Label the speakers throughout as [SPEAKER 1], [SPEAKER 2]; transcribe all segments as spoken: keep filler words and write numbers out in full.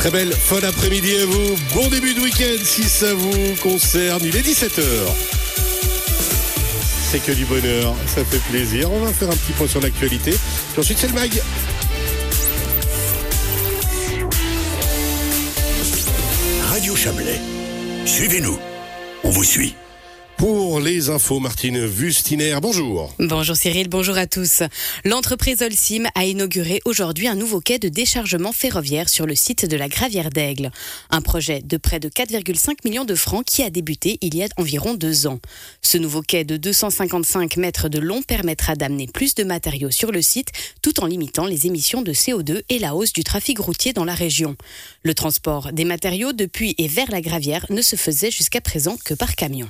[SPEAKER 1] Très belle fin d'après-midi à vous. Bon début de week-end si ça vous concerne. Il est dix-sept heures. C'est que du bonheur, ça fait plaisir. On va faire un petit point sur l'actualité. Puis ensuite, c'est le mag.
[SPEAKER 2] Radio Chablais. Suivez-nous. On vous suit.
[SPEAKER 1] Pour les infos, Martine Wustiner, bonjour.
[SPEAKER 3] Bonjour Cyril, bonjour à tous. L'entreprise Holcim a inauguré aujourd'hui un nouveau quai de déchargement ferroviaire sur le site de la Gravière d'Aigle. Un projet de près de quatre virgule cinq millions de francs qui a débuté il y a environ deux ans. Ce nouveau quai de deux cent cinquante-cinq mètres de long permettra d'amener plus de matériaux sur le site tout en limitant les émissions de C O deux et la hausse du trafic routier dans la région. Le transport des matériaux depuis et vers la Gravière ne se faisait jusqu'à présent que par camion.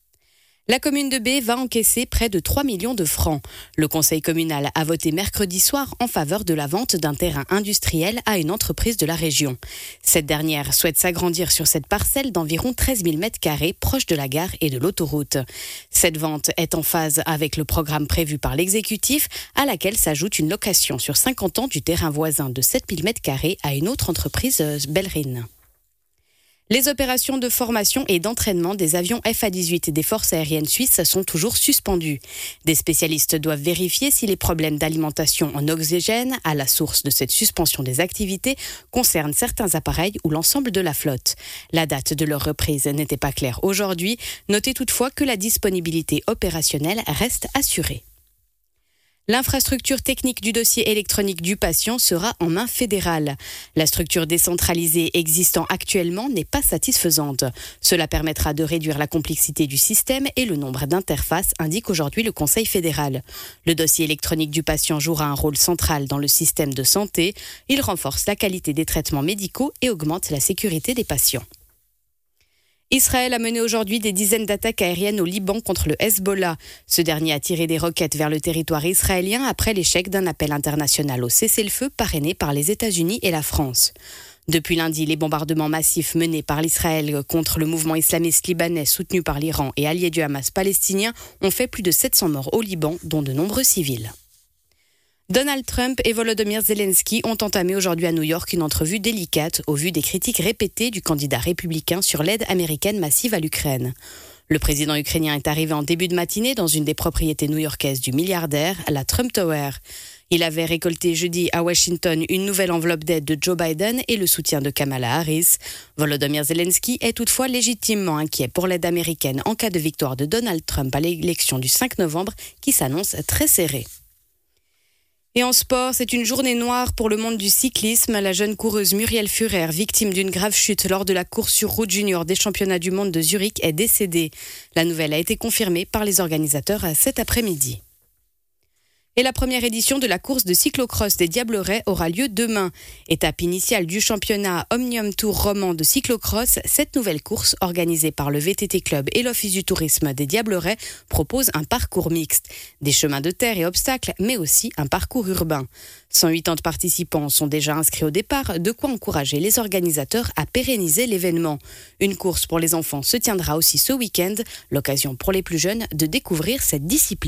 [SPEAKER 3] La commune de B va encaisser près de trois millions de francs. Le conseil communal a voté mercredi soir en faveur de la vente d'un terrain industriel à une entreprise de la région. Cette dernière souhaite s'agrandir sur cette parcelle d'environ treize mille mètres carrés proche de la gare et de l'autoroute. Cette vente est en phase avec le programme prévu par l'exécutif, à laquelle s'ajoute une location sur cinquante ans du terrain voisin de sept mille mètres carrés à une autre entreprise, Belrine. Les opérations de formation et d'entraînement des avions F A dix-huit des forces aériennes suisses sont toujours suspendues. Des spécialistes doivent vérifier si les problèmes d'alimentation en oxygène à la source de cette suspension des activités concernent certains appareils ou l'ensemble de la flotte. La date de leur reprise n'était pas claire aujourd'hui. Notez toutefois que la disponibilité opérationnelle reste assurée. L'infrastructure technique du dossier électronique du patient sera en main fédérale. La structure décentralisée existant actuellement n'est pas satisfaisante. Cela permettra de réduire la complexité du système et le nombre d'interfaces, indique aujourd'hui le Conseil fédéral. Le dossier électronique du patient jouera un rôle central dans le système de santé. Il renforce la qualité des traitements médicaux et augmente la sécurité des patients. Israël a mené aujourd'hui des dizaines d'attaques aériennes au Liban contre le Hezbollah. Ce dernier a tiré des roquettes vers le territoire israélien après l'échec d'un appel international au cessez-le-feu parrainé par les États-Unis et la France. Depuis lundi, les bombardements massifs menés par l'Israël contre le mouvement islamiste libanais soutenu par l'Iran et allié du Hamas palestinien ont fait plus de sept cents morts au Liban, dont de nombreux civils. Donald Trump et Volodymyr Zelensky ont entamé aujourd'hui à New York une entrevue délicate au vu des critiques répétées du candidat républicain sur l'aide américaine massive à l'Ukraine. Le président ukrainien est arrivé en début de matinée dans une des propriétés new-yorkaises du milliardaire, la Trump Tower. Il avait récolté jeudi à Washington une nouvelle enveloppe d'aide de Joe Biden et le soutien de Kamala Harris. Volodymyr Zelensky est toutefois légitimement inquiet pour l'aide américaine en cas de victoire de Donald Trump à l'élection du cinq novembre qui s'annonce très serrée. Et en sport, c'est une journée noire pour le monde du cyclisme. La jeune coureuse Muriel Fürer, victime d'une grave chute lors de la course sur route junior des championnats du monde de Zurich, est décédée. La nouvelle a été confirmée par les organisateurs cet après-midi. Et la première édition de la course de cyclocross des Diablerets aura lieu demain. Étape initiale du championnat Omnium Tour roman de cyclocross, cette nouvelle course organisée par le V T T Club et l'Office du tourisme des Diablerets propose un parcours mixte. Des chemins de terre et obstacles, mais aussi un parcours urbain. cent quatre-vingts participants sont déjà inscrits au départ, de quoi encourager les organisateurs à pérenniser l'événement. Une course pour les enfants se tiendra aussi ce week-end, l'occasion pour les plus jeunes de découvrir cette discipline.